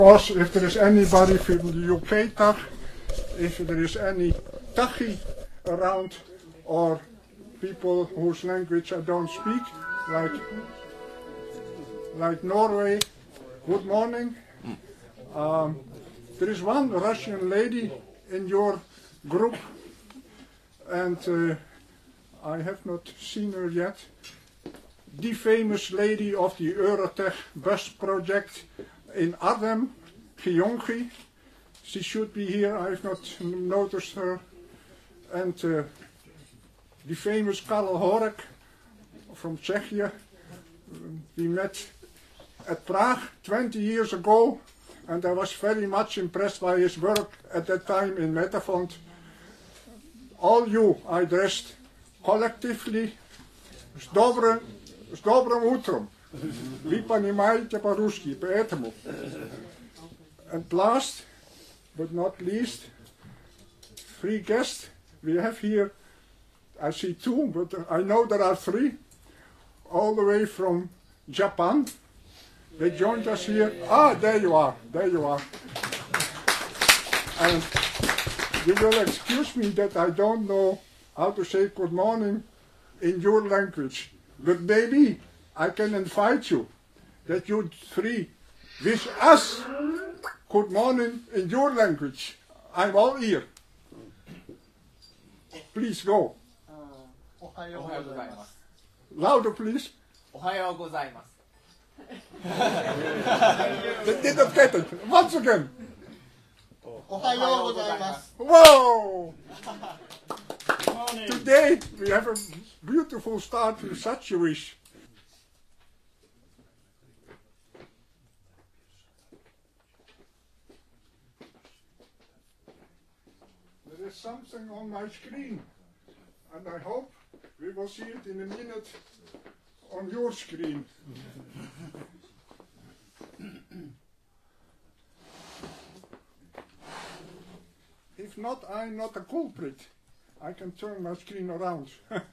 course, if there is anybody from the UK Tag, if there is any Taghi around, or people whose language I don't speak, like Norway, good morning. There is one Russian lady in your group, and I have not seen her yet. The famous lady of the Eurotech bus project in Arnhem, Giongi. She should be here, I have not noticed her. And the famous Karel Horek from Czechia. We met at Prague 20 years ago, and I was very much impressed by his work at that time in Metafont. All you I addressed collectively, с добрым утром. Вы понимаете по-русски, поэтому. And last, but not least, 3 guests. We have here, I see 2, but I know there are 3, all the way from Japan. They joined us here. Ah, there you are, there you are. And you will excuse me that I don't know how to say good morning in your language, but maybe I can invite you that you 3 wish us good morning in your language. I'm all ear. Please go. Louder, please. They did not get it. Once again. Whoa! Today we have a beautiful start with such a wish. There is something on my screen, and I hope we will see it in a minute on your screen. If not, I'm not a culprit. I can turn my screen around. And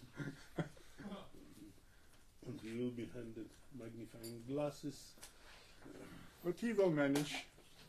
you will be handed magnifying glasses. But he will manage.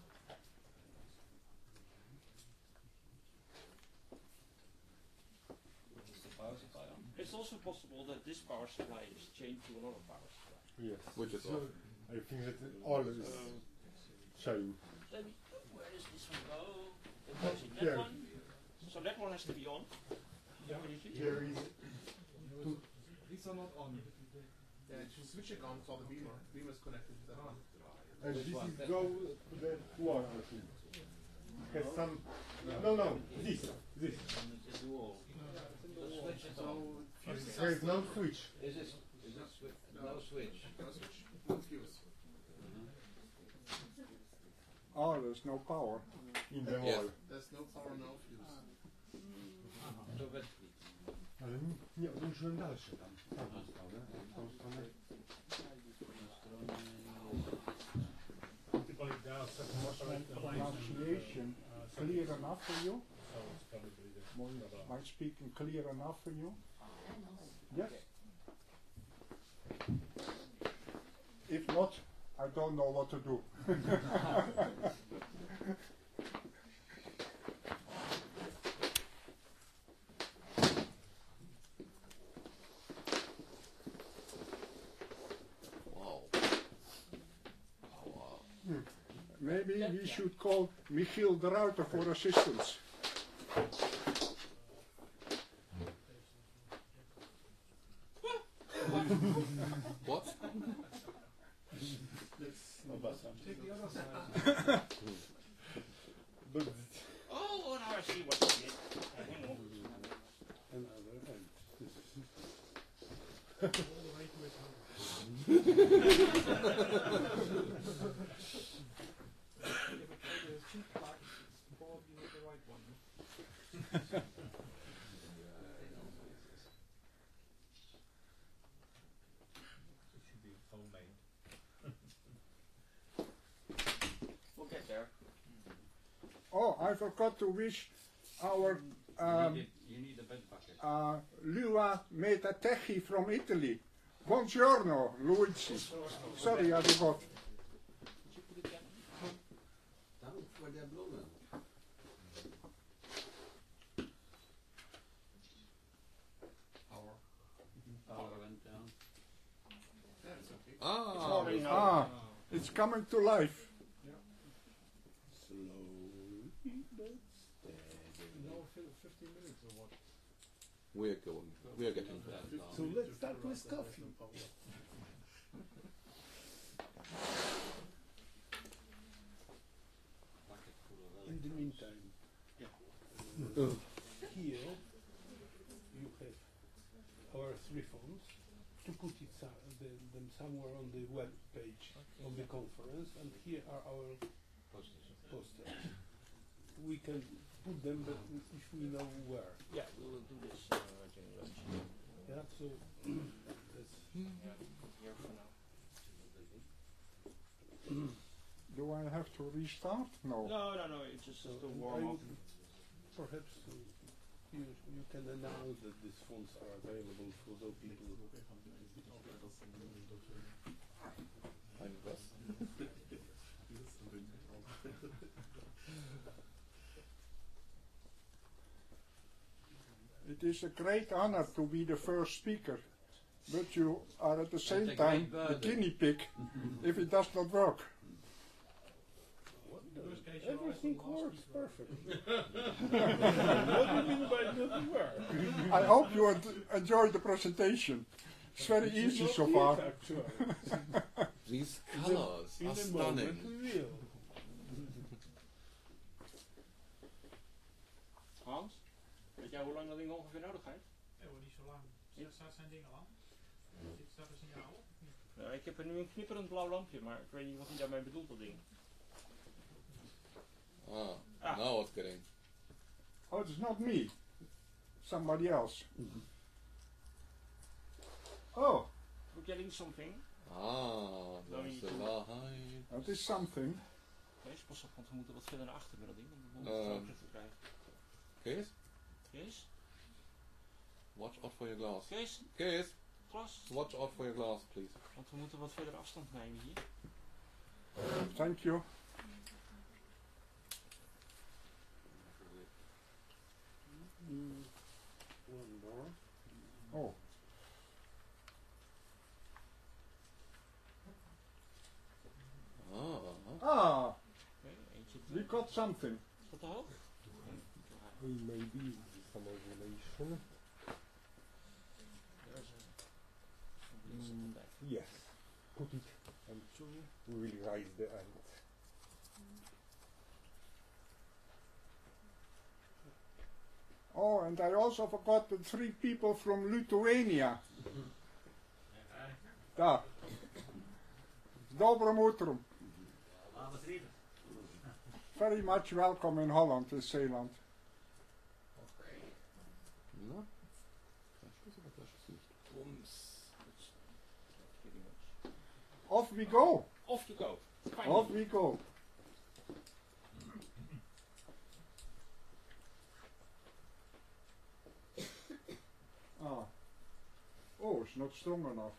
It's also possible that this power supply is changed to another power supply. Yes. Which is so I think that all is showing. Where does this one go? It goes in that one. So that one has to be on. Here is these are not on. Yeah, switch it on so the beamer is connected to that one. and this is go to the wall, I think. Has some no, this. There is no switch. Is this switch? No switch. No switch. No fuse. Oh, there's no power. In the wall. There's no power, no fuse. To bez Ale nie odłączyłem dalsze tam. Tam został, nie? W tą stronę. Pronunciation clear enough for you? Am I speaking clear enough for you? Yes? If not, I don't know what to do. Maybe we should call Michiel de Ruiter for assistance. What? Take the other side. But Oh, now I see what you did. Hang on. another hand. We'll get there. Oh, I forgot to wish our you need a bed bucket. Lua Metatechi from Italy. Buongiorno, Luigi. Sorry, I forgot. coming to life. Slowly but steadily. No, 15 minutes or what? We're getting there. So let's start with coffee. In the meantime, here you have our 3 phones to put them somewhere on the web page of the conference, and here are our posters. We can put them, but if we know where. Yeah, we will do this during lunch. Yeah, so that's Here for now. Do I have to restart? No. No, it's just so to I warm up. would perhaps you can announce that these phones are available for those people. Ein was? It is a great honor to be the first speaker, but you are at the same a time great the burden. guinea pig if it does not work. Everything works perfectly. What do you mean by doesn't work? I hope you enjoyed the presentation. It's very easy so far. These colors In are the moment stunning. we will. Hans, weet jij hoe lang dat ding ongeveer nodig heeft? Niet zo lang. Staat zijn ding al aan? Staat er signaal op? Of niet? Nou, ik heb er nu een knipperend blauw lampje, maar ik weet niet wat hij daarmee bedoelt, dat ding. Ah, now it's getting. Oh, it's not me. Somebody else. Oh, We're getting something. Ah, Nou, that's je the doet- lie. that is something. Kees, pas op, want we moeten wat verder naar achter met dat ding, om de mond groter te krijgen. Kees, Kees? watch out for your glass. Kees? Kees, Glas? watch out for your glass, please. Want we moeten wat verder afstand nemen hier. Thank you. One more. Oh, Ah, Oké, eentje. we got something. Is dat te hoog? Maybe some ovulation. Yes. Put it and we will raise the end. Oh, and I also forgot the 3 people from Lithuania. Daar. Dobro jutro. Very much welcome in Holland, in Zeeland. na? Fleischkuss oder Fleischkuss nicht? Pretty much. Off we go. Off you go. Off we go. Ah. Oh, it's not strong enough.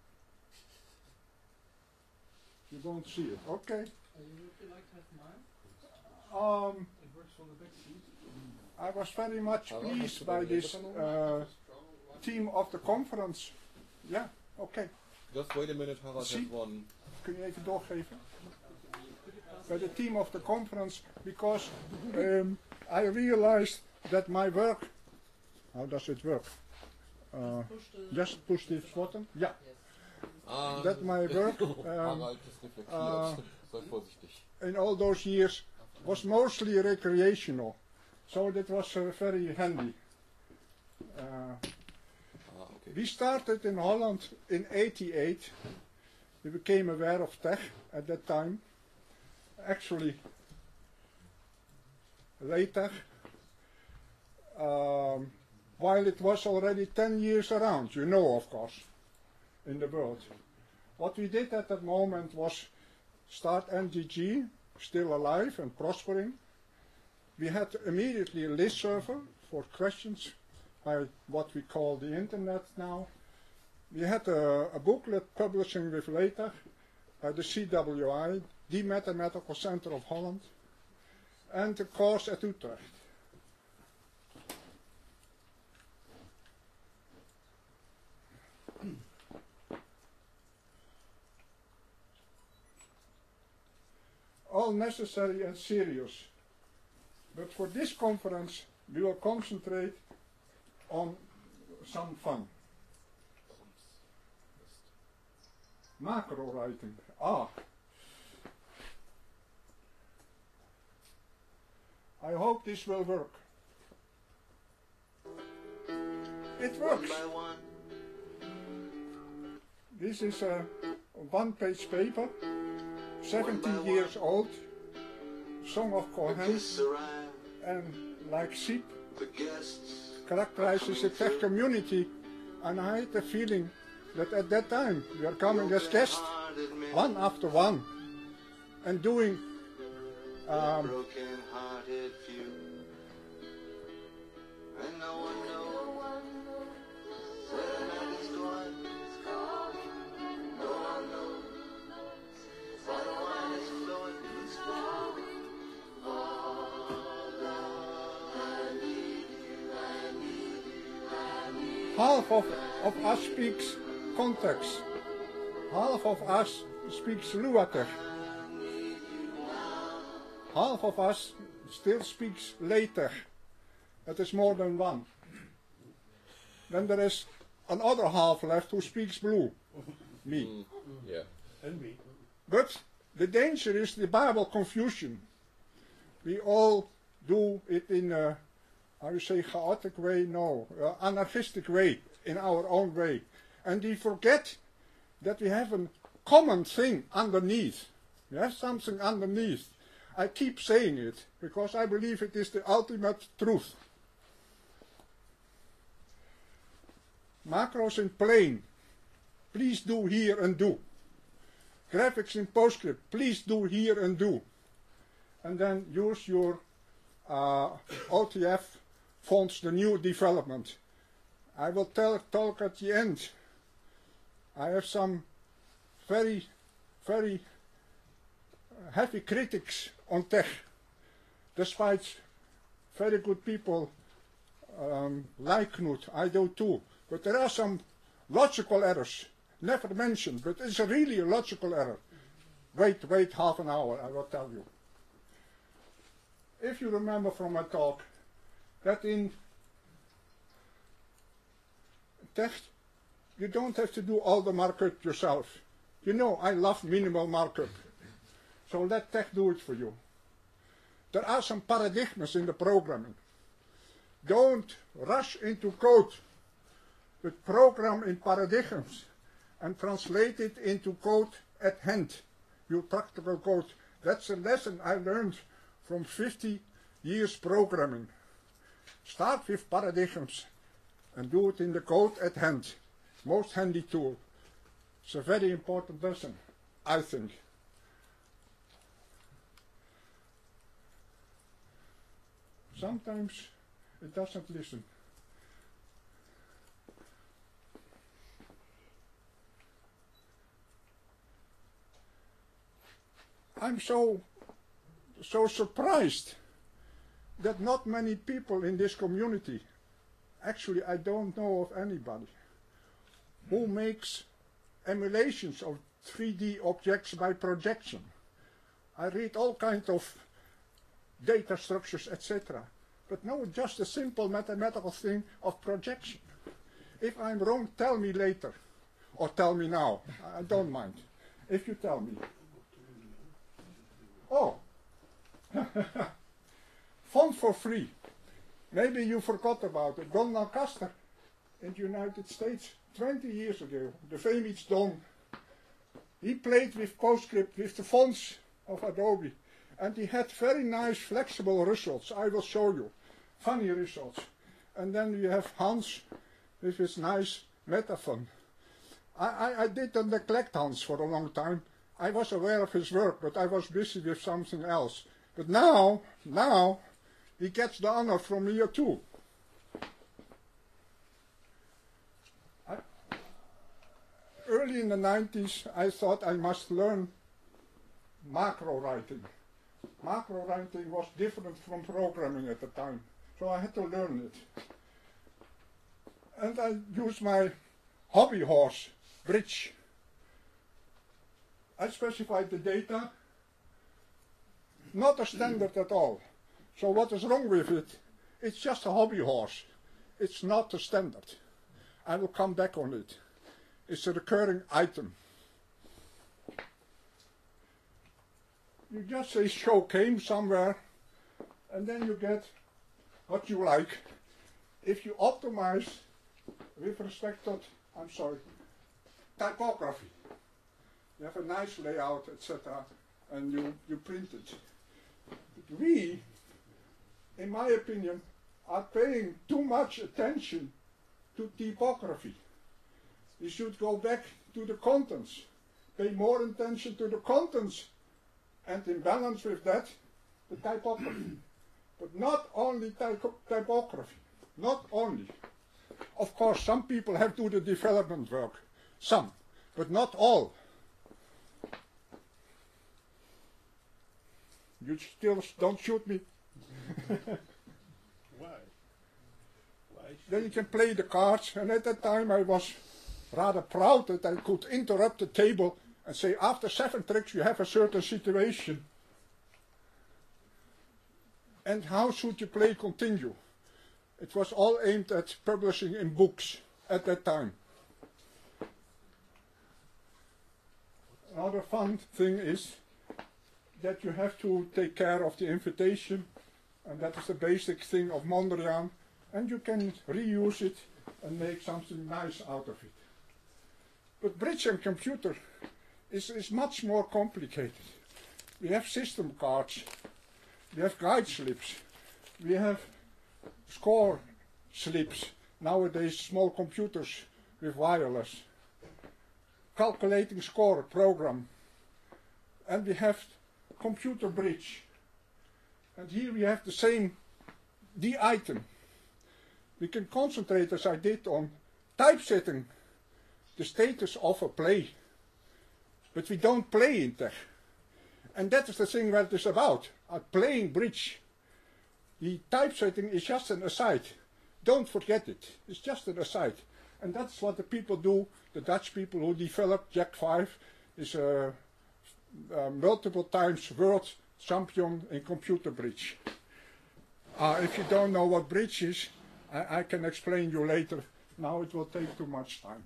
You don't see it. Okay. Would you like to have mine? It works on the back seat. I was very much How pleased much by do they this get on team of the conference. Yeah, okay. Just wait a minute, Harald See? has one. Kun je even doorgeven? By the team of the conference, because I realized that my work. How does it work? Just push this button. Yeah. Ah, That my work Harald ist reflektiert. Sei vorsichtig. in all those years was mostly recreational, so that was very handy. Okay. We started in Holland in '88. We became aware of tech at that time. Actually, later, while it was already 10 years around, you know, of course, in the world. What we did at that moment was start NGG, still alive and prospering. We had immediately a list server for questions by what we call the internet now. We had a booklet publishing with later by the CWI, the Mathematical Center of Holland, and the course at Utrecht. all necessary and serious. But for this conference, we will concentrate on some fun. Macro writing. I hope this will work. It works. This is a one-page paper, 17 years old, Song of Kohen, and like sheep, characterizes the tech community, and I had the feeling that at that time we are coming as guests, one after one, and doing half of us speaks context, half of us speaks Luater, half of us still speaks later. That is more than one. Then there is another half left who speaks blue, me. Yeah. And me. But the danger is the Bible confusion. We all do it in a, how you say, chaotic way? No, anarchistic way, in our own way. And we forget that we have a common thing underneath. We have something underneath. I keep saying it, because I believe it is the ultimate truth. Macros in plain, please do here and do. Graphics in PostScript, please do here and do. And then use your OTF fonts, the new development. I will talk at the end. I have some very, very heavy critics on tech, despite very good people like Knut. I do too. But there are some logical errors, never mentioned, but it's really a logical error. Wait half an hour, I will tell you. If you remember from my talk, that in text, you don't have to do all the markup yourself. You know, I love minimal markup. So let tech do it for you. There are some paradigms in the programming. Don't rush into code, but program in paradigms and translate it into code at hand, your practical code. That's a lesson I learned from 50 years programming. Start with paradigms and do it in the code at hand. Most handy tool. It's a very important lesson, I think. Sometimes it doesn't listen. I'm so surprised that not many people in this community, actually I don't know of anybody, who makes emulations of 3D objects by projection. I read all kinds of data structures, etc. But no, just a simple mathematical thing of projection. If I'm wrong, tell me later, or tell me now. I don't mind, if you tell me. Oh, font for free. Maybe you forgot about it. Don Lancaster in the United States, 20 years ago, the famous Don. He played with PostScript, with the fonts of Adobe. And he had very nice flexible results. I will show you. Funny results. And then we have Hans with his nice metaphon. I didn't neglect Hans for a long time. I was aware of his work, but I was busy with something else. But now he gets the honor from me too. Early in the 90s, I thought I must learn macro writing. Macro writing was different from programming at the time, so I had to learn it. And I used my hobby horse, Bridge. I specified the data, Not a standard at all. So what is wrong with it? It's just a hobby horse. It's not a standard. I will come back on it. It's a recurring item. You just say show came somewhere, and then you get what you like. If you optimize with respect to, typography. You have a nice layout, etc., and you print it. But we, in my opinion, are paying too much attention to typography. We should go back to the contents, pay more attention to the contents, and in balance with that, the typography. But not only typography, not only. Of course, some people have to do the development work, some, but not all. You still don't shoot me. Why? Then you can play the cards, and at that time I was rather proud that I could interrupt the table and say, after 7 tricks you have a certain situation. And how should you play continue? It was all aimed at publishing in books at that time. Another fun thing is that you have to take care of the invitation, and that is the basic thing of Mondrian, and you can reuse it and make something nice out of it. But bridge and computer is much more complicated. We have system cards, we have guide slips, we have score slips, nowadays small computers with wireless, calculating score program, and we have computer bridge. And here we have the same, the item. We can concentrate, as I did, on typesetting the status of a play. But we don't play in tech. And that is the thing that it is about, playing bridge. The typesetting is just an aside. Don't forget it. It's just an aside. And that's what the people do, the Dutch people who developed Jack 5 is multiple times world champion in computer bridge. If you don't know what bridge is, I can explain you later. Now it will take too much time.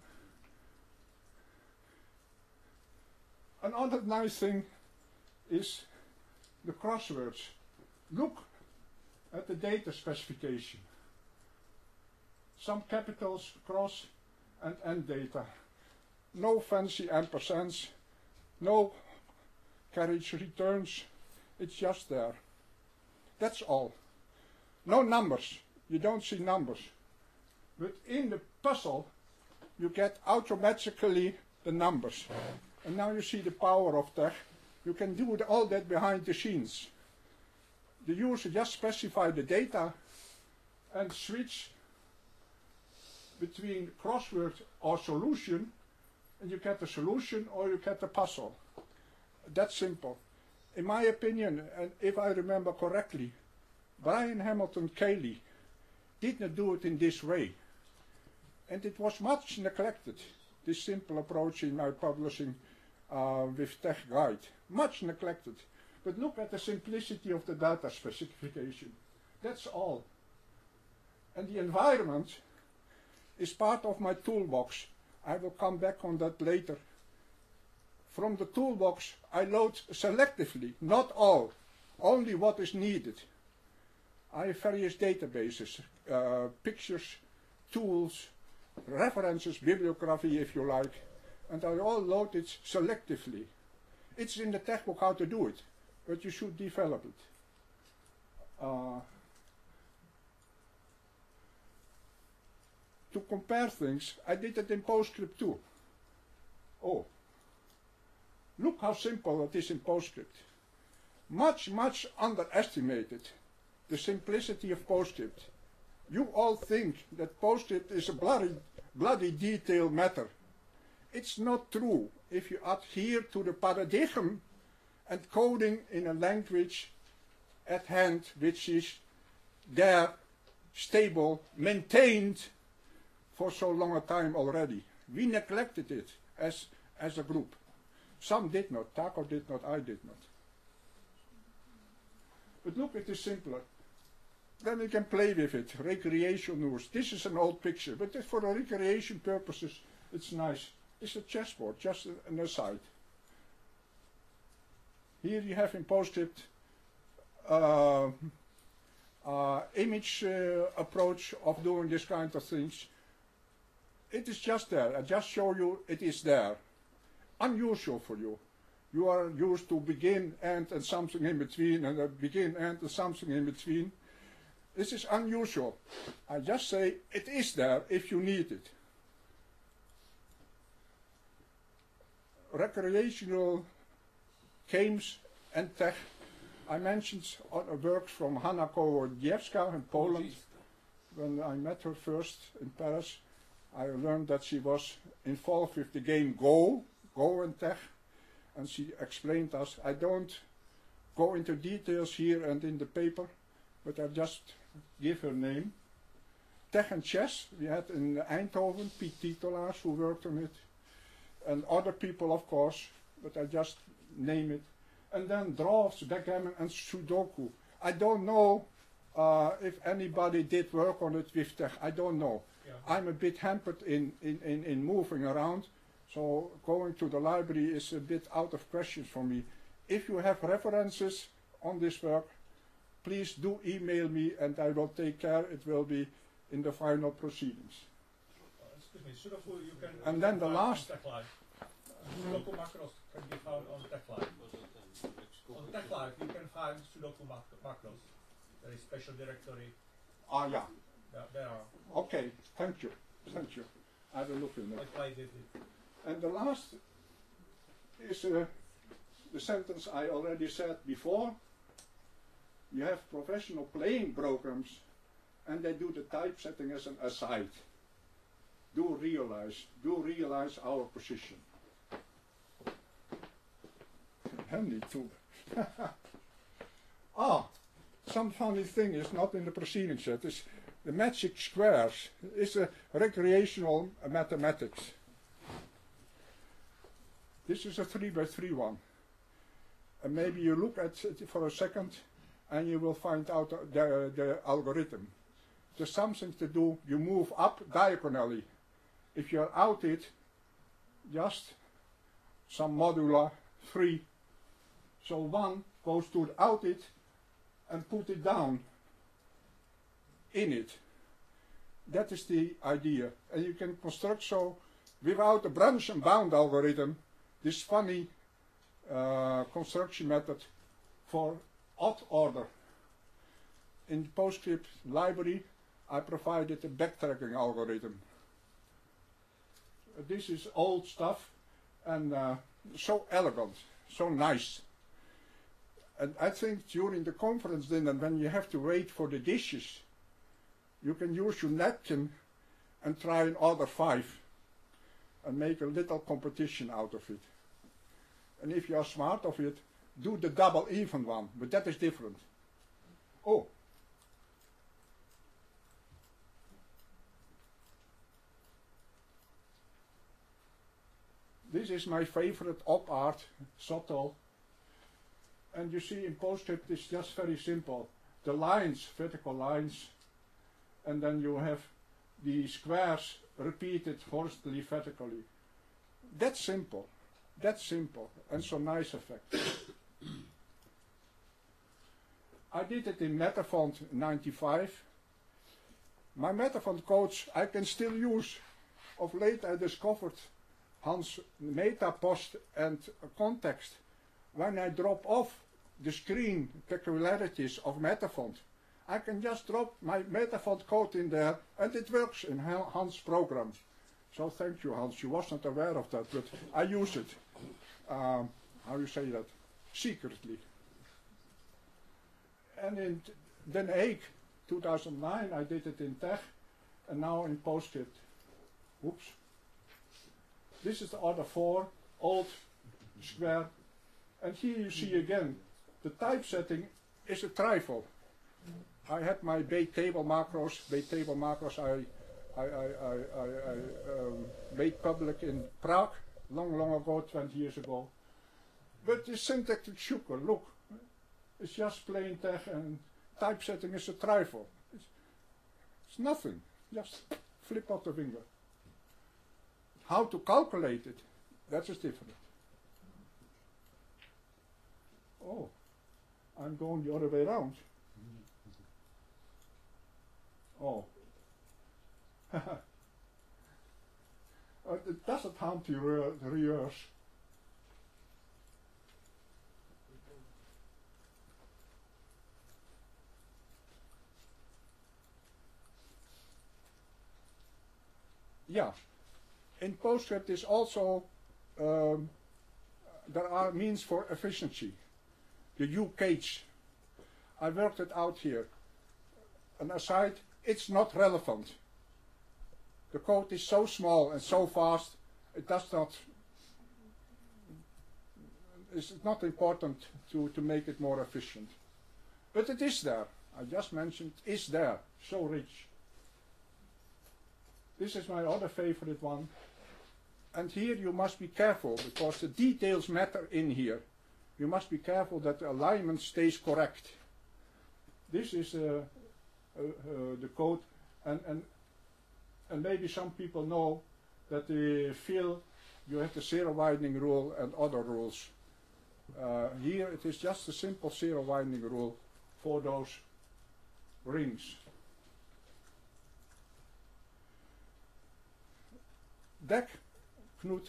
Another nice thing is the crosswords. Look at the data specification. Some capitals, cross and end data. No fancy ampersands, no carriage returns, it's just there. That's all. No numbers, you don't see numbers. But in the puzzle, you get automatically the numbers. And now you see the power of tech. You can do all that behind the scenes. The user just specify the data and switch between crossword or solution, and you get the solution or you get the puzzle. That's simple. In my opinion, and if I remember correctly, Brian Hamilton Cayley did not do it in this way. And it was much neglected, this simple approach in my publishing with Tech Guide. Much neglected. But look at the simplicity of the data specification. That's all. And the environment is part of my toolbox. I will come back on that later. From the toolbox I load selectively, not all, only what is needed. I have various databases, pictures, tools, references, bibliography if you like, and I all load it selectively. It's in the textbook how to do it, but you should develop it. To compare things, I did it in PostScript too. Oh, look how simple it is in PostScript. Much, much underestimated, the simplicity of PostScript. You all think that PostScript is a bloody detailed matter. It's not true if you adhere to the paradigm and coding in a language at hand which is there, stable, maintained for so long a time already. We neglected it as a group. Some did not, Taco did not, I did not. But look, it is simpler. Then we can play with it. Recreation news. This is an old picture, but for the recreation purposes, it's nice. It's a chessboard, just an aside. Here you have in PostScript image approach of doing this kind of things. It is just there. I just show you it is there. Unusual for you. You are used to begin, end, and something in between, and a begin, end, and something in between. This is unusual. I just say it is there if you need it. Recreational games and tech. I mentioned works from Hanna Kołodziejska in Poland. When I met her first in Paris, I learned that she was involved with the game Go and tech. And she explained us, I don't go into details here and in the paper, but I just give her name. Tech and chess, we had in Eindhoven, Piet Titolaars who worked on it, and other people of course, but I just name it. And then drafts, backgammon and Sudoku. I don't know if anybody did work on it with tech, I don't know. Yeah. I'm a bit hampered in moving around. So going to the library is a bit out of question for me. If you have references on this work, please do email me and I will take care. It will be in the final proceedings. Excuse me, Sudoku you can... And then the last... Sudoku macros can be found on TechLive. On TechLive you can find Sudoku macros. There is special directory. Ah, yeah. Yeah, there are. Okay, thank you. Thank you. I will look in there. I did it. And the last is the sentence I already said before. You have professional playing programs and they do the typesetting as an aside. Do realize our position. Handy too. Some funny thing is not in the proceedings yet. It's the magic squares. It's a recreational mathematics. This is a 3x3 one. And maybe you look at it for a second and you will find out the algorithm. There's something to do, you move up diagonally. If you're out it, just some modular 3. So 1 goes to out it and put it down in it. That is the idea. And you can construct so without a branch and bound algorithm, this funny construction method for odd order. In the PostScript library, I provided a backtracking algorithm. This is old stuff and so elegant, so nice. And I think during the conference dinner, when you have to wait for the dishes, you can use your napkin and try an order 5 and make a little competition out of it. And if you are smart of it, do the double even one, but that is different. Oh. This is my favorite op art, Soto. And you see in PostScript it's just very simple. The lines, vertical lines, and then you have the squares repeated horizontally, vertically. That's simple. That's simple and some nice effect. I did it in Metafont 95. My Metafont codes I can still use. Of late I discovered Hans MetaPost and context. When I drop off the screen peculiarities of Metafont, I can just drop my Metafont code in there and it works in Hans' program. So thank you, Hans. You wasn't aware of that, but I use it. How you say that? Secretly. And in Den Haag, 2009, I did it in Tech, and now in PostScript. Oops. This is the order 4, old, square. And here you see again, the typesetting is a trifle. I had my bait table macros. Bait table macros I made public in Prague, long ago, 20 years ago. But the syntactic sugar, look, It's just plain text, and typesetting is a trifle. It's nothing. Just flip out the finger. How to calculate it, that is different. Oh, I'm going the other way around. Oh. It doesn't harm to rehearse. Yeah, in PostScript is also there are means for efficiency. The UCage, I worked it out here. An aside, it's not relevant. The code is so small and so fast, it does not. It's not important to make it more efficient. But it is there. I just mentioned is there. So rich. This is my other favorite one. And here you must be careful because the details matter in here. You must be careful that the alignment stays correct. This is the code, and maybe some people know that the fill you have the zero widening rule and other rules. Here it is just a simple zero widening rule for those rings. Dec Knut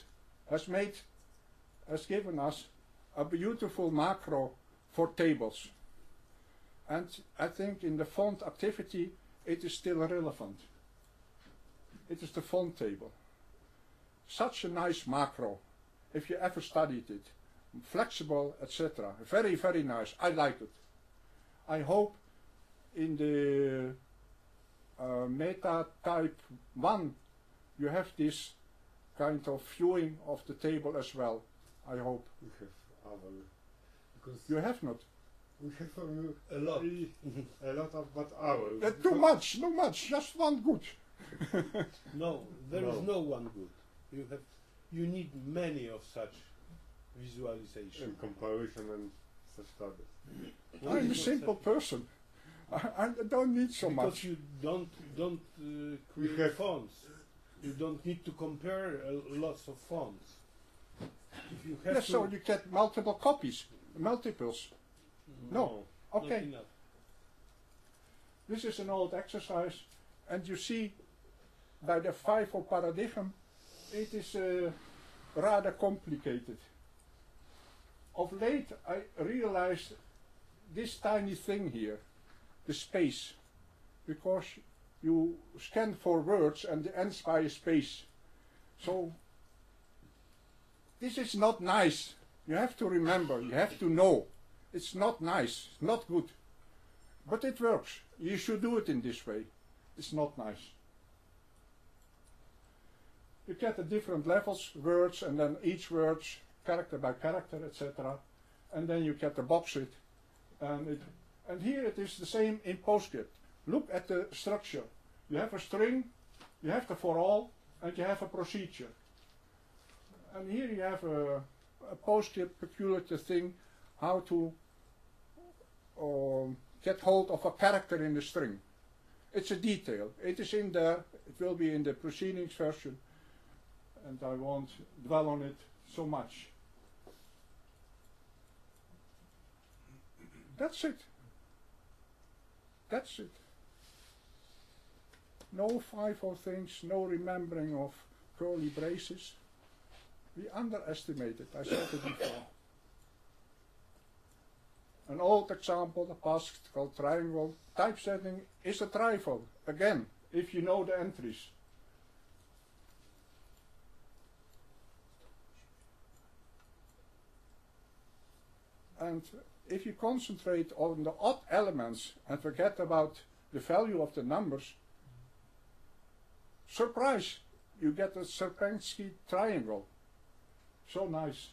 has given us a beautiful macro for tables. And I think in the font activity it is still relevant. It is the font table. Such a nice macro, if you ever studied it. Flexible, etc. Very, very nice. I like it. I hope in the meta type 1 you have this kind of viewing of the table as well. I hope. We have our, because you have not. We have A lot. A lot of but ours. Too much, no much, just one good. No, there is No. no one good. You need many of such visualization. In comparison and such studies. I'm a simple person. I don't need so because much. you don't create have- fonts. You don't need to compare lots of fonts. If you have Yes, to, so you get multiple copies, multiples. No. not Okay. enough. This is an old exercise, and you see by the FIFO paradigm, it is rather complicated. Of late, I realized this tiny thing here, the space, because you scan for words and it ends by a space. So this is not nice. You have to remember, you have to know. It's not nice, it's not good. But it works. You should do it in this way. It's not nice. You get the different levels, words, and then each word, character by character, etc. And then you get the box it. And here it is the same in PostScript. Look at the structure. You have a string, you have the for all, and you have a procedure. And here you have a PostScript peculiar thing, how to get hold of a character in the string. It's a detail. It is in there. It will be in the proceedings version. And I won't dwell on it so much. That's it. That's it. No FIFO things, no remembering of curly braces. We underestimate it, I said it before. An old example, the past called triangle. Typesetting is a trifle, again, if you know the entries. And if you concentrate on the odd elements and forget about the value of the numbers, surprise, you get a Sierpinski triangle. So nice.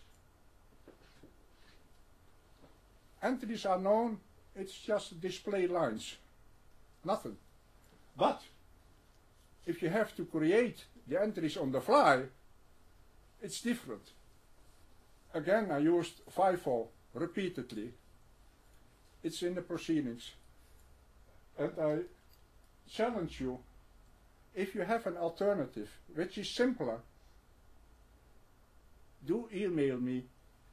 Entries are known, it's just display lines. Nothing. But if you have to create the entries on the fly, it's different. Again, I used FIFO repeatedly. It's in the proceedings. And I challenge you, if you have an alternative which is simpler, do email me.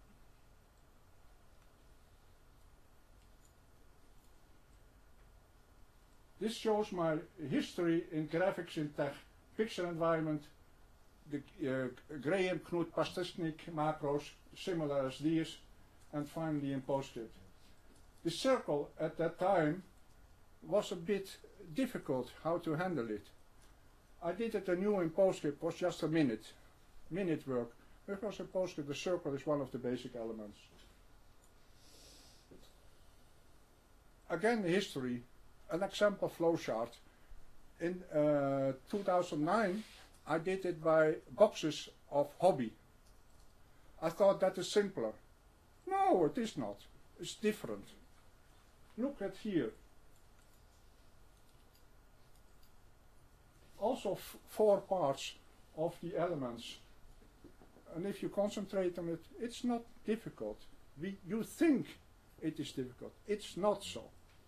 This shows my history in graphics in tech, picture environment, the Graham Knut Pastechnik macros, similar as these, and finally in PostScript. The circle at that time was a bit difficult how to handle it. I did it anew in PostScript, was just a minute work. Because in PostScript the circle is one of the basic elements. Again, history, an example flowchart. In 2009, I did it by boxes of hobby. I thought that is simpler. No, it is not. It's different. Look at here. Also 4 parts of the elements. And if you concentrate on it, it's not difficult. You think it is difficult. It's not so.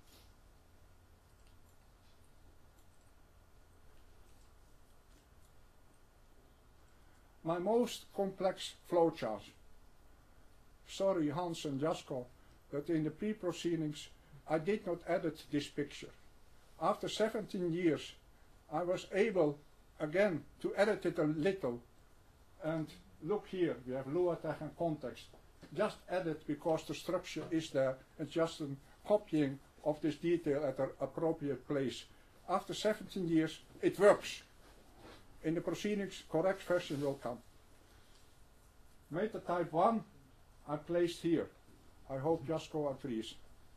My most complex flowchart. Sorry, Hans and Jasko, but in the pre-proceedings I did not edit this picture. After 17 years I was able again to edit it a little, and look here, we have Luatech and context. Just edit because the structure is there, and just a copying of this detail at an appropriate place. After 17 years it works. In the proceedings, correct version will come. Meta type 1, I placed here. I hope Jasko agrees.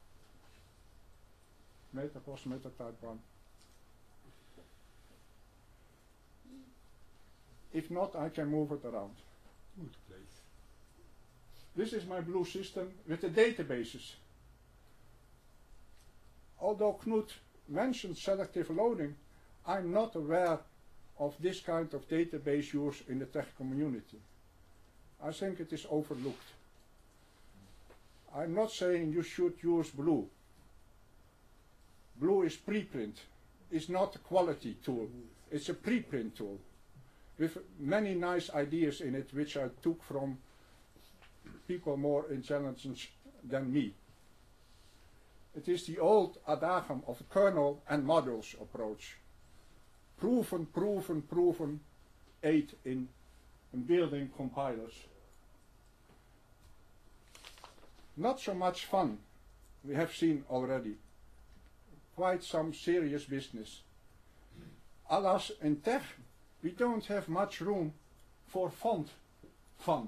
Meta was meta type 1. If not, I can move it around. Good place. This is my blue system with the databases. Although Knut mentioned selective loading, I'm not aware of this kind of database use in the tech community. I think it is overlooked. I'm not saying you should use Blue. Blue is preprint. It's not a quality tool. It's a preprint tool with many nice ideas in it which I took from people more intelligent than me. It is the old adagium of kernel and modules approach. Proven, proven, proven, 8 in building compilers. Not so much fun, we have seen already. Quite some serious business. Alas, in tech, we don't have much room for font fun.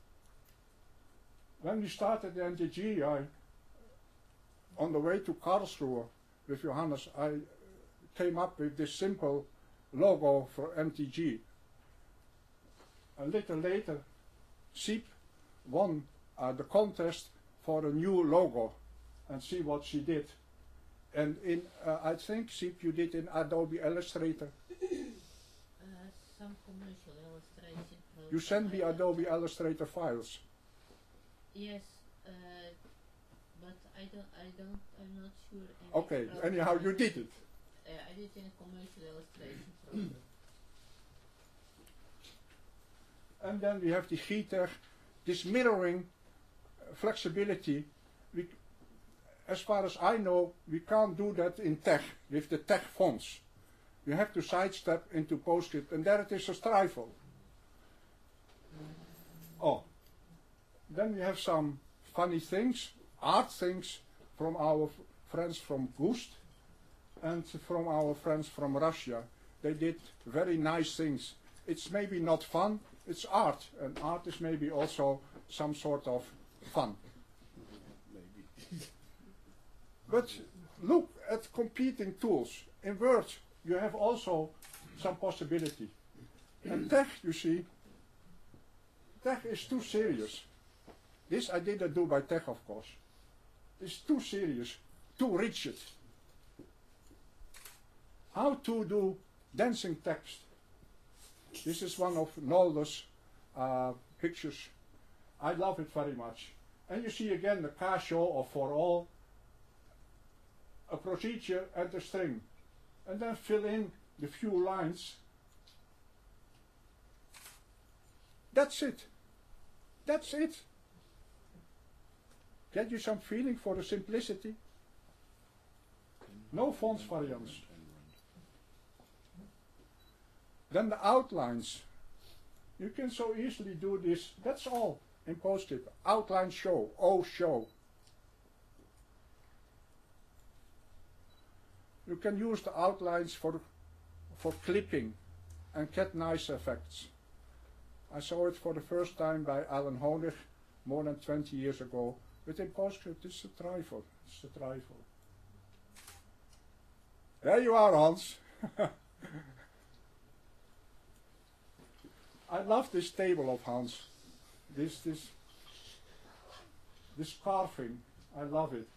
When we started the NTG, on the way to Karlsruhe with Johannes, I came up with this simple logo for MTG. A little later, Siep won the contest for a new logo, and see what she did. And in, I think, Siep, you did in Adobe Illustrator. Some commercial illustration. You sent me Adobe Illustrator files. Yes, but I'm not sure. Okay, anyhow, you did it. I did in a commercial illustration program. And then we have the Gietag, this mirroring flexibility. As far as I know, we can't do that in tech, with the tech fonts. You have to sidestep into PostScript, and there it is a strifle. Oh, then we have some funny things, art things from our friends from Gust and from our friends from Russia. They did very nice things. It's maybe not fun, it's art, and art is maybe also some sort of fun. Maybe. But look at competing tools. In Word, you have also some possibility. And tech, you see, tech is too serious. This I didn't do by tech, of course. It's too serious, too rigid. How to do dancing text? This is one of Nolde's pictures. I love it very much. And you see again the Casio or For All. procedure and the string. And then fill in the few lines. That's it. That's it. Get you some feeling for the simplicity? No fonts variants. Then the outlines. You can so easily do this. That's all in PostScript. Outline show. show. You can use the outlines for clipping and get nice effects. I saw it for the first time by Alan Honig more than 20 years ago. But in PostScript it's a trifle. It's a trifle. There you are, Hans. I love this table of Hans. This carving. I love it.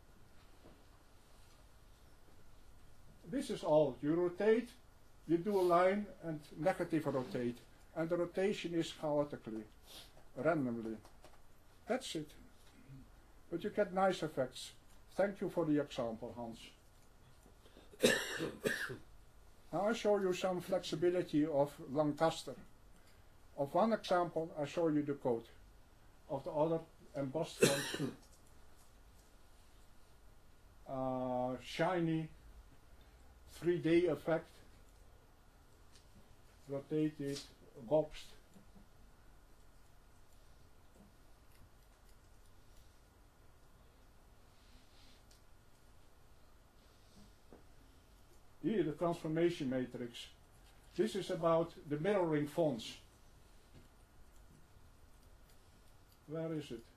This is all. You rotate, you do a line and negative rotate. And the rotation is chaotically, randomly. That's it. But you get nice effects. Thank you for the example, Hans. Now I show you some flexibility of Lancaster. Of one example, I show you the code. Of the other, embossed fonts. Shiny, 3D effect. Rotated, boxed. Here, the transformation matrix. This is about the mirroring fonts. Where is it?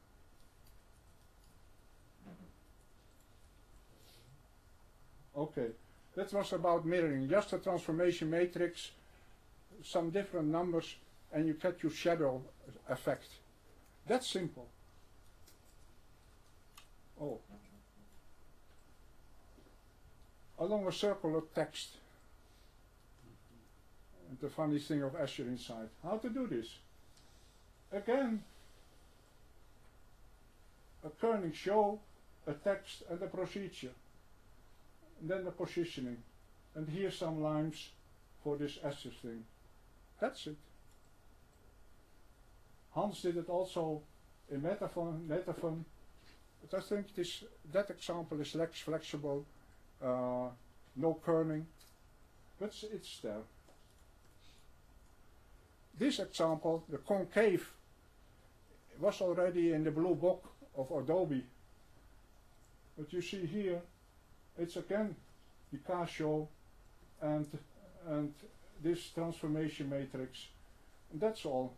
Okay, that was about mirroring. Just a transformation matrix, some different numbers, and you get your shadow effect. That's simple. Oh. Along a circular text. And the funny thing of Escher inside. How to do this? Again, a kerning show, a text and a procedure. And then the positioning. And here's some lines for this Escher thing. That's it. Hans did it also in Metaphone, but I think that example is less flexible, no kerning, but it's there. This example, the concave, was already in the blue book of Adobe, but you see here, it's again the Casio and this transformation matrix, and that's all.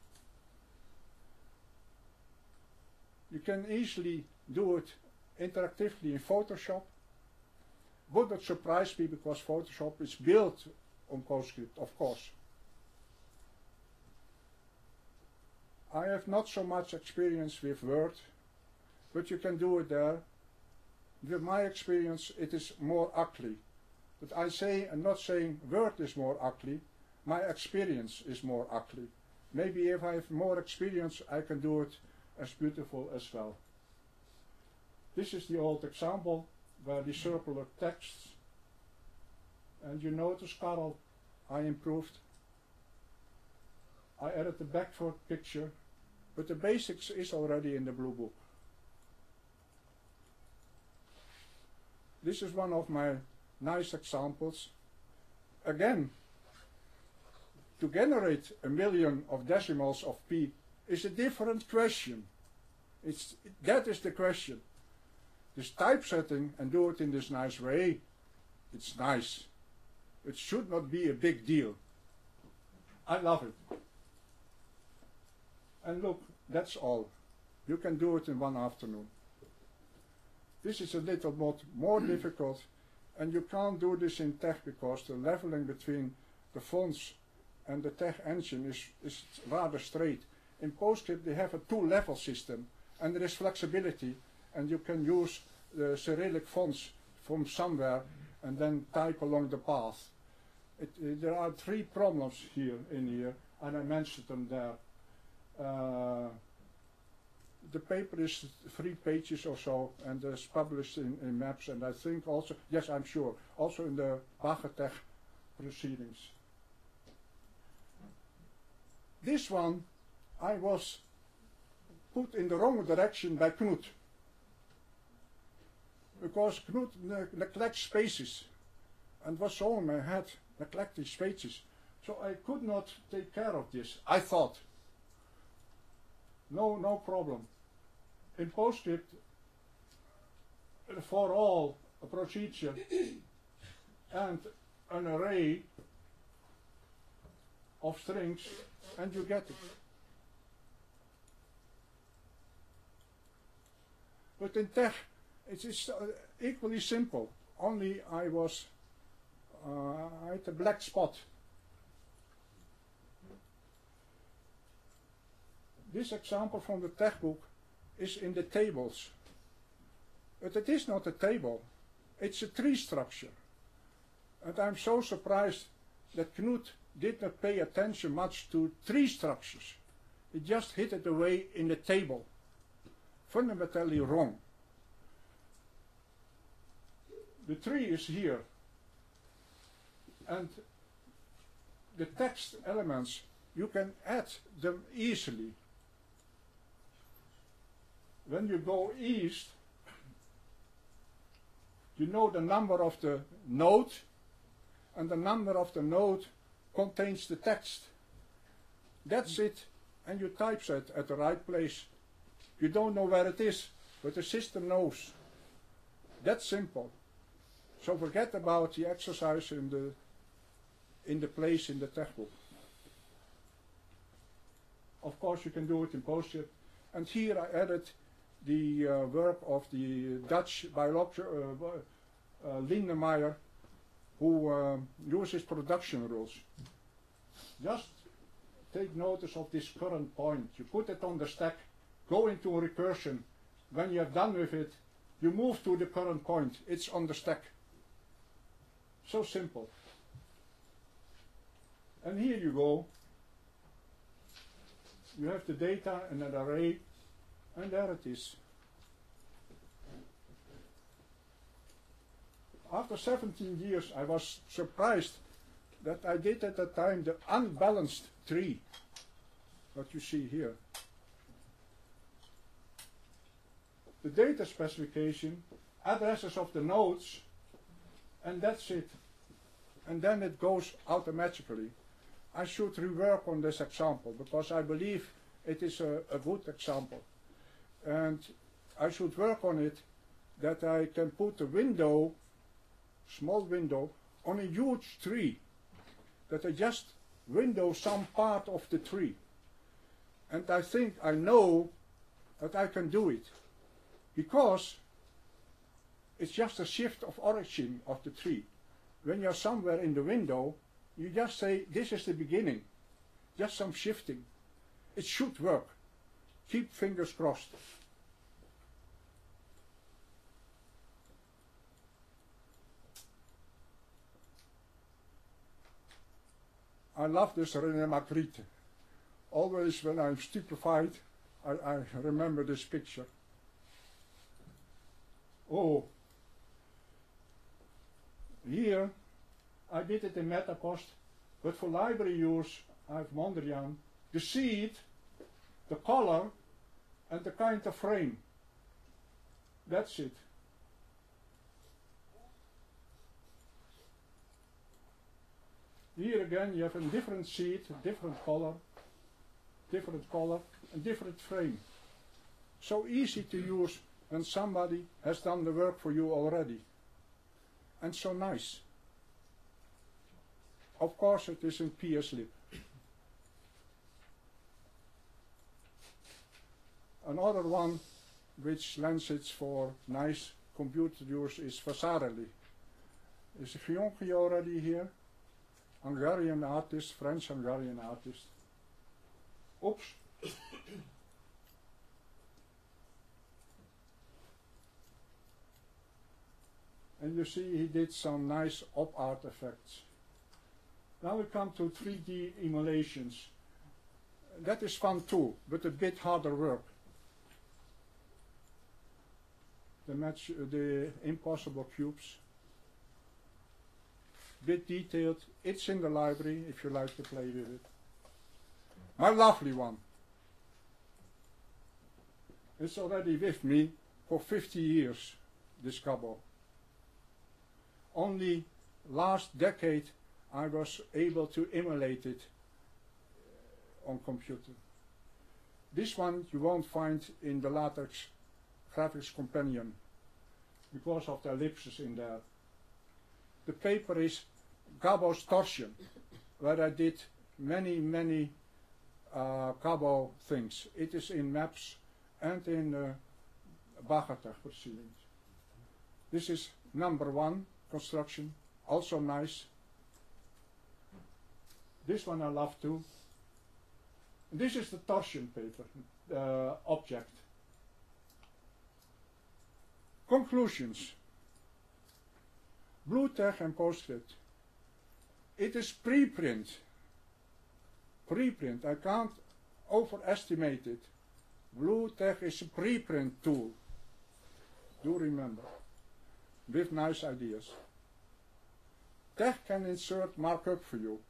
You can easily do it interactively in Photoshop. Would not surprise me because Photoshop is built on PostScript, of course. I have not so much experience with Word, but you can do it there. With my experience, it is more ugly. But I say, I'm not saying Word is more ugly, my experience is more ugly. Maybe if I have more experience, I can do it as beautiful as well. This is the old example where the circular texts, and you notice, Karel, I improved. I added the backward picture, but the basics is already in the blue book. This is one of my nice examples. Again, to generate 1 million of decimals of P is a different question. That is the question. This typesetting and do it in this nice way, it's nice. It should not be a big deal. I love it. And look, that's all. You can do it in one afternoon. This is a little bit more difficult, and you can't do this in TeX because the leveling between the fonts and the TeX engine is rather straight. In PostScript they have a two-level system, and there is flexibility, and you can use the Cyrillic fonts from somewhere and then type along the path. There are 3 problems here, and I mentioned them there. the paper is 3 pages or so, and is published in Maps, and I think also, yes, I'm sure, also in the Wagettech proceedings. This one, I was put in the wrong direction by Knut, because Knut neglects spaces, and was so in my head, neglecting spaces. So I could not take care of this. I thought, no problem. In PostScript, for all a procedure and an array of strings, and you get it. But in Tech, it is equally simple. Only I had a black spot. This example from the textbook is in the tables. But it is not a table. It's a tree structure. And I'm so surprised that Knut did not pay attention much to tree structures. He just hid it away in the table. Fundamentally wrong. The tree is here. And the text elements, you can add them easily. When you go east, you know the number of the node, and the number of the node contains the text. That's it, and you type it at the right place. You don't know where it is, but the system knows. That's simple. So forget about the exercise in the place in the textbook. Of course, you can do it in PostScript. And here I added the work of the Dutch biologist Lindemeyer, who uses production rules. Just take notice of this current point. You put it on the stack, go into recursion. When you have done with it, you move to the current point. It's on the stack. So simple. And here you go. You have the data in an array, and there it is. After 17 years, I was surprised that I did at the time the unbalanced tree, what you see here. The data specification, addresses of the nodes, and that's it. And then it goes automatically. I should rework on this example because I believe it is a good example. And I should work on it that I can put a window, small window, on a huge tree. That I just window some part of the tree. And I think I know that I can do it. Because it's just a shift of origin of the tree. When you're somewhere in the window, you just say, this is the beginning. Just some shifting. It should work. Keep fingers crossed. I love this René Magritte. Always when I'm stupefied, I remember this picture. Oh, here I did it in MetaPost, but for library use I have Mondrian. The seed, the color, and the kind of frame. That's it. Here again you have a different seed, different color, and different frame. So easy to use when somebody has done the work for you already. And so nice. Of course it is in PSLib. Another one which lends it for nice computer use is Vasarely. Is Giongi already here? Hungarian artist, French-Hungarian artist. Oops. And you see he did some nice op art effects. Now we come to 3D emulations. That is fun too, but a bit harder work. the impossible cubes. Bit detailed. It's in the library if you like to play with it. My lovely one. It's already with me for 50 years, this Gabbo. Only last decade I was able to emulate it on computer. This one you won't find in the LaTeX Graphics Companion because of the ellipses in there. The paper is Gabbo's Torsion, where I did many Gabbo things. It is in maps and in Bagatech proceedings. This is number 1 construction, also nice. This one I love too. This is the torsion paper object. Conclusions. BlueTech and PostScript. It is preprint. Preprint. I can't overestimate it. BlueTech is a preprint tool. Do remember. With nice ideas. Tech can insert markup for you.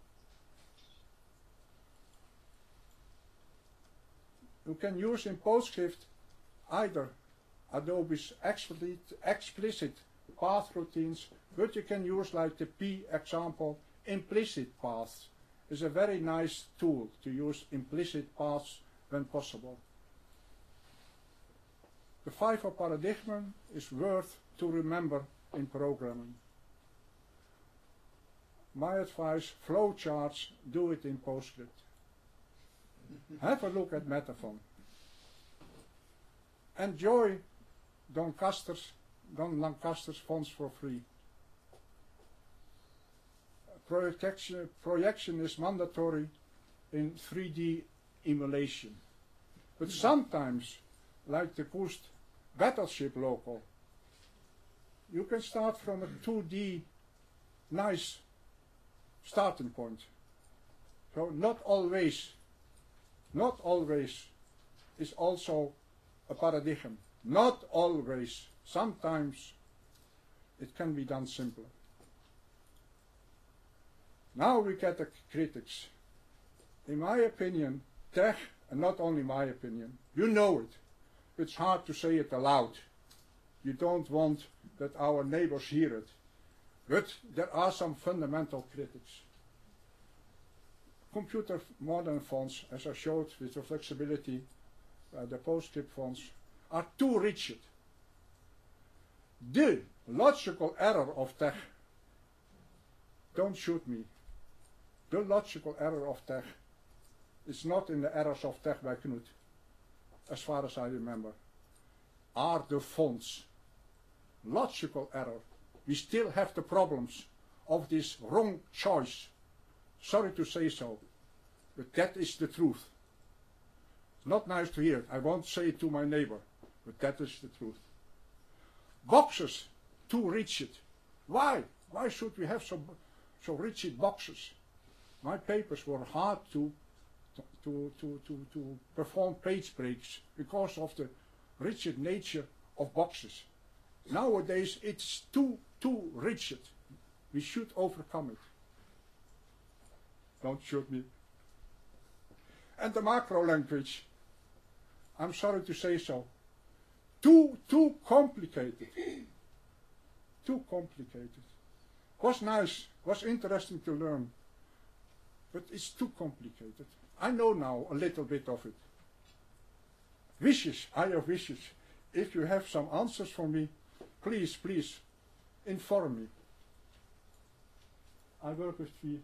You can use in PostScript either Adobe's explicit path routines, but you can use, like the P example, implicit paths. It's a very nice tool to use implicit paths when possible. The FIFO paradigm is worth to remember in programming. My advice, flowcharts, do it in PostScript. Have a look at Metaphon. Enjoy Don Lancaster's fonts for free. Projection is mandatory in 3D emulation. But sometimes, like the Kust Battleship local, you can start from a 2D nice starting point. So not always is also a paradigm. Not always. Sometimes it can be done simpler. Now we get the critics. In my opinion, tech, and not only my opinion, you know it. It's hard to say it aloud. You don't want that our neighbors hear it. But there are some fundamental critics. Computer modern fonts, as I showed with the flexibility, the PostScript fonts, are too rigid. The logical error of tech, don't shoot me, the logical error of tech is not in the errors of tech by Knut, as far as I remember, are the fonts. Logical error. We still have the problems of this wrong choice. Sorry to say so, but that is the truth. It's not nice to hear it. I won't say it to my neighbor, but that is the truth. Boxes, too rigid. Why? Why should we have so rigid boxes? My papers were hard to perform page breaks because of the rigid nature of boxes. Nowadays it's too rigid. We should overcome it. Don't shoot me. And the macro language, I'm sorry to say so, too complicated. Too complicated. Was nice, was interesting to learn, but it's too complicated. I know now a little bit of it. Wishes, I have wishes. If you have some answers for me, please inform me. I work with the,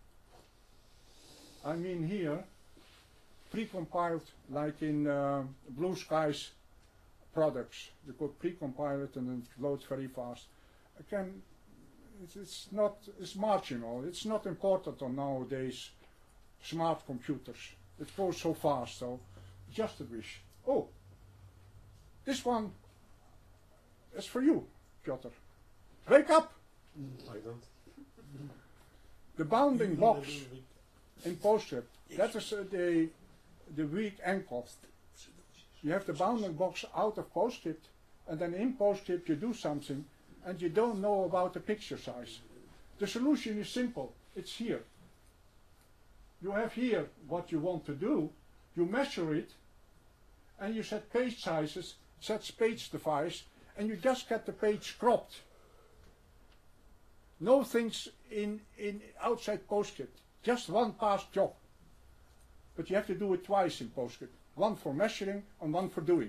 I mean here, pre-compiled like in Blue Skies products. You could pre-compile it and then load very fast. Again, it's marginal. It's not important on nowadays smart computers. It goes so fast, so just a wish. Oh, this one is for you, Piotr. Wake up! I don't. The bounding box in PostScript, that is the weak ankle. You have the bounding box out of PostScript and then in PostScript you do something, and you don't know about the picture size. The solution is simple. It's here. You have here what you want to do, you measure it, and you set page sizes, set page device, and you just get the page cropped. No things in outside PostScript. Just one past job. But you have to do it twice in PostScript. One for measuring and one for doing.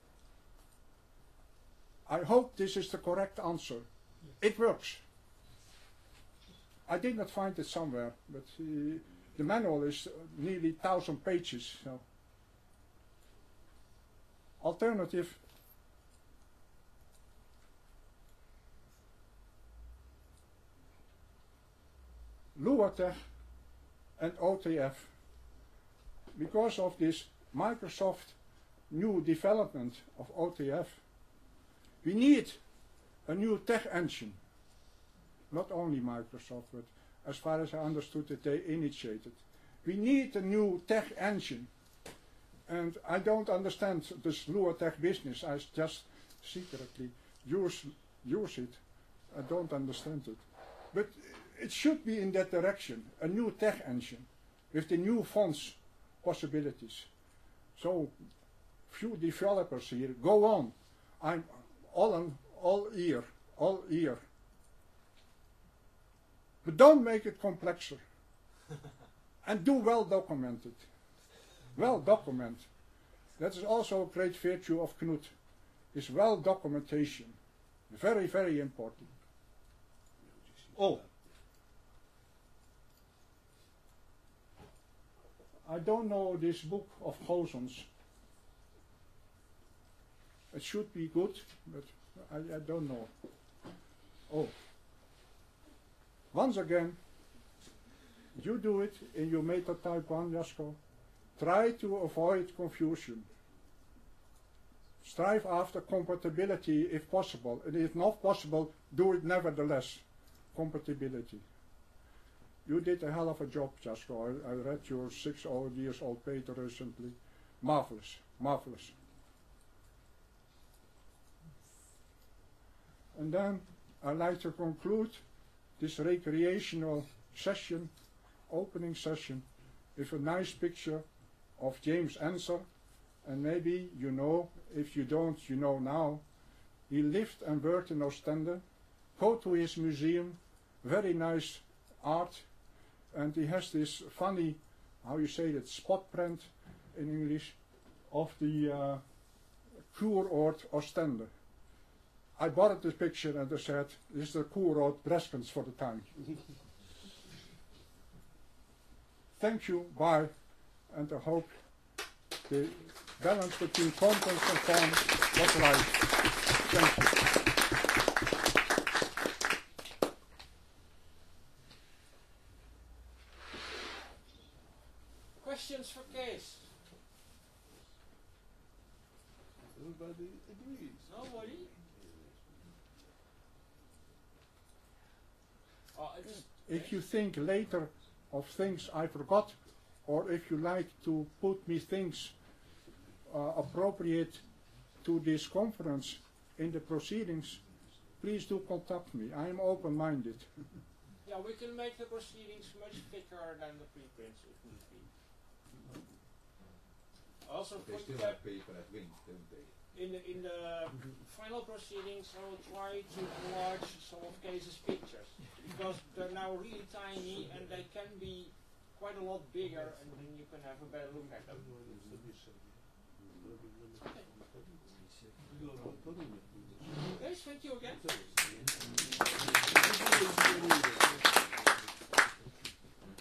I hope this is the correct answer. It works. I did not find it somewhere, but the manual is nearly 1,000 pages. So. Alternative. LuaTech and OTF. Because of this Microsoft new development of OTF, we need a new tech engine. Not only Microsoft, but as far as I understood it, they initiated. We need a new tech engine. And I don't understand this LuaTech business. I just secretly use it. I don't understand it. But it should be in that direction, a new tech engine with the new fonts possibilities. So, few developers here, go on. I'm all ear. But don't make it complexer. And do well documented. Well document. That is also a great virtue of Knut. Is well documentation. Very, very important. Oh. I don't know this book of Goossens. It should be good, but I don't know. Oh. Once again, you do it in your meta type 1, Jasko. Try to avoid confusion. Strive after compatibility if possible, and if not possible, do it nevertheless. Compatibility. You did a hell of a job, Jasko. I read your 6 years old paper recently. Marvelous, marvelous. And then I'd like to conclude this recreational session, opening session, with a nice picture of James Ensor. And maybe you know, if you don't, you know now. He lived and worked in Ostende. Go to his museum, very nice art. And he has this funny, how you say it, spot print in English, of the Kuuroord Ostende. I bought this picture and I said, this is the Kuuroord Breskens for the time. Thank you, bye, and I hope the balance between content and form was right. Thank you. Questions for Kees? Everybody agrees. Nobody? If you think later of things I forgot, or if you like to put me things appropriate to this conference in the proceedings, please do contact me. I am open-minded. Yeah, we can make the proceedings much thicker than the preprints if need be. Also, They still have paper at Wink, don't they? in the final proceedings, I will try to enlarge some of Kees's pictures, because they're now really tiny and they can be quite a lot bigger, and then you can have a better look at them. Okay, thank you again.